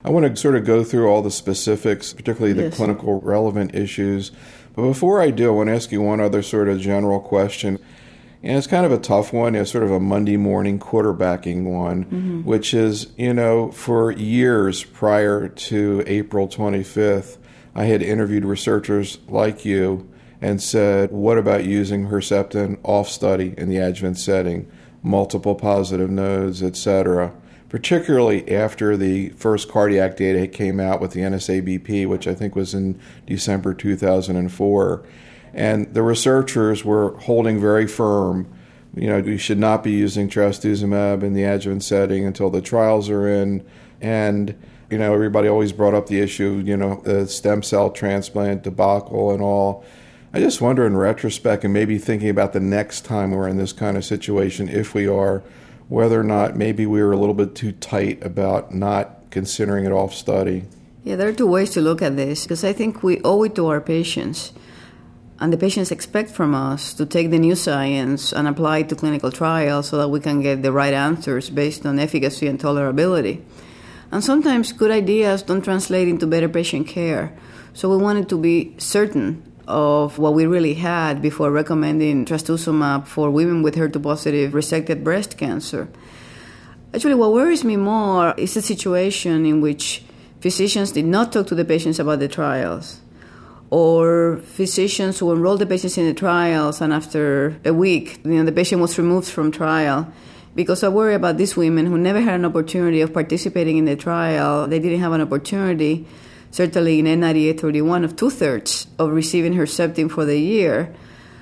I want to sort of go through all the specifics, particularly the Yes. clinical relevant issues. But before I do, I want to ask you one other sort of general question. And it's kind of a tough one. It's sort of a Monday morning quarterbacking one, which is, for years prior to April 25th, I had interviewed researchers like you and said, what about using Herceptin off study in the adjuvant setting, multiple positive nodes, etc., particularly after the first cardiac data came out with the NSABP, which I think was in December 2004. And the researchers were holding very firm, we should not be using trastuzumab in the adjuvant setting until the trials are in. And, everybody always brought up the issue, the stem cell transplant debacle and all. I just wonder in retrospect, and maybe thinking about the next time we're in this kind of situation, if we are, whether or not maybe we were a little bit too tight about not considering it off study. Yeah, there are two ways to look at this, because I think we owe it to our patients. And the patients expect from us to take the new science and apply it to clinical trials so that we can get the right answers based on efficacy and tolerability. And sometimes good ideas don't translate into better patient care. So we wanted to be certain of what we really had before recommending trastuzumab for women with HER2-positive resected breast cancer. Actually, what worries me more is the situation in which physicians did not talk to the patients about the trials, or physicians who enrolled the patients in the trials and after a week, the patient was removed from trial. Because I worry about these women who never had an opportunity of participating in the trial. They didn't have an opportunity, certainly in N9831, of 2/3 of receiving Herceptin for the year.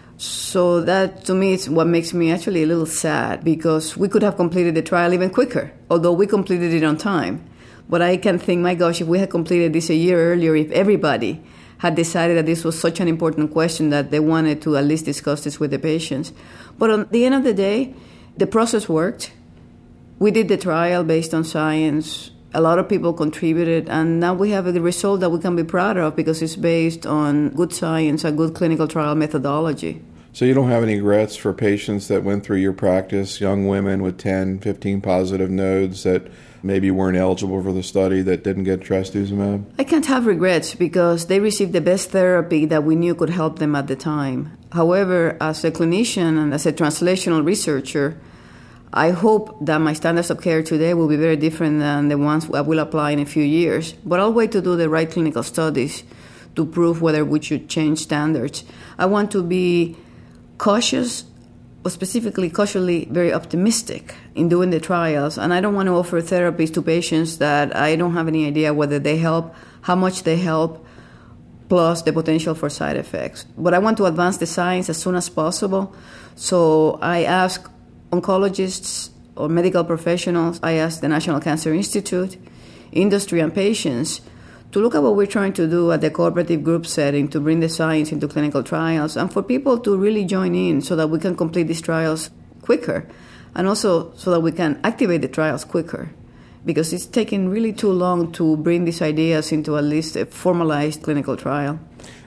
So that, to me, is what makes me actually a little sad, because we could have completed the trial even quicker, although we completed it on time. But I can think, my gosh, if we had completed this a year earlier, if everybody had decided that this was such an important question that they wanted to at least discuss this with the patients. But at the end of the day, the process worked. We did the trial based on science. A lot of people contributed, and now we have a result that we can be proud of because it's based on good science and good clinical trial methodology. So you don't have any regrets for patients that went through your practice, young women with 10, 15 positive nodes that maybe weren't eligible for the study that didn't get trastuzumab? I can't have regrets because they received the best therapy that we knew could help them at the time. However, as a clinician and as a translational researcher, I hope that my standards of care today will be very different than the ones I will apply in a few years. But I'll wait to do the right clinical studies to prove whether we should change standards. I want to be cautious, or specifically cautiously very optimistic in doing the trials. And I don't want to offer therapies to patients that I don't have any idea whether they help, how much they help, plus the potential for side effects. But I want to advance the science as soon as possible. So I ask oncologists or medical professionals, I ask the National Cancer Institute, industry and patients to look at what we're trying to do at the cooperative group setting to bring the science into clinical trials and for people to really join in so that we can complete these trials quicker and also so that we can activate the trials quicker because it's taking really too long to bring these ideas into at least a formalized clinical trial.